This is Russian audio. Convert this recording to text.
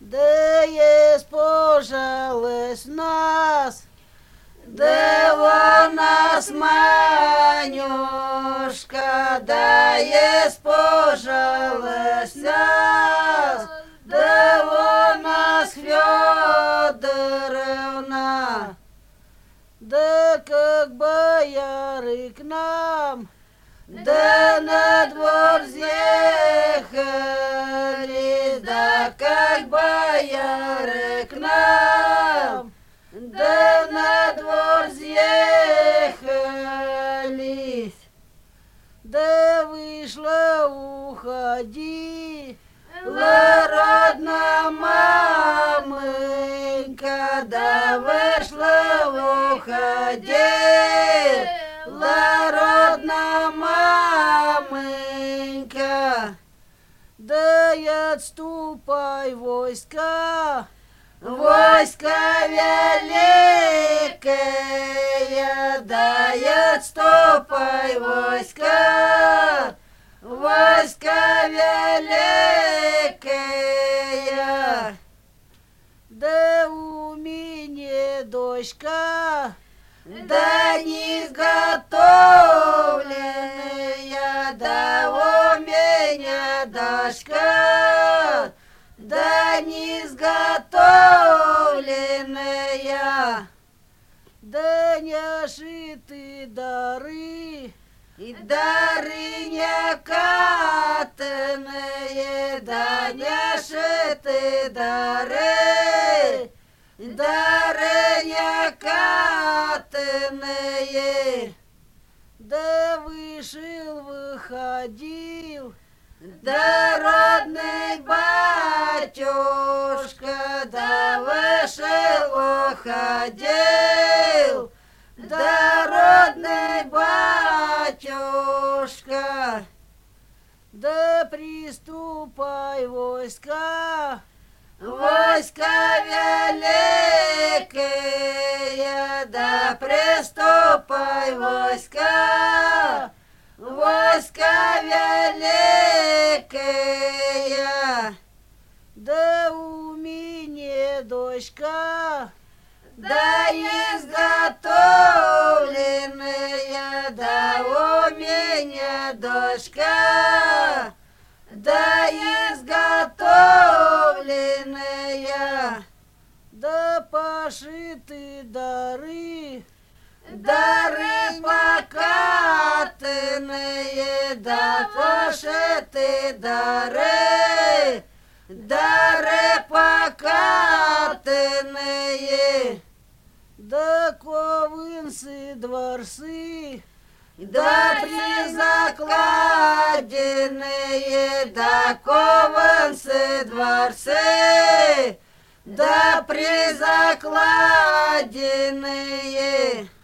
да испожалась нас, да у нас Манюшка, да испожалась нас, да у нас Фёдоровна, да как бояры к нам, да на двор съехали, да как бояры к нам, да на двор съехались, да вышла уходи, родная мамонька, да вышла уходи, родная мамонька, да и отступай войска, войска великая, да и отступай войска, войска великая, да у меня дочка, да не изготовленная, да у меня дочка, да не изготовленная, да не шиты дары, и дары не катанные, да не шиты дары, дары не катанные, да вышел, выходил, да родный батюшка, да вышел, выходил, да родный батюшка, да приступай войска, войска великая, да приступай войска, войска великая, да у меня дочка, да изготовленная, да у меня дочка, да изготовленная, да пошиты дары, дары покатанные, да пошиты дары, дары покатанные, да ковынцы дворцы, да призакладенные, да ковынцы дворцы, да призакладенные,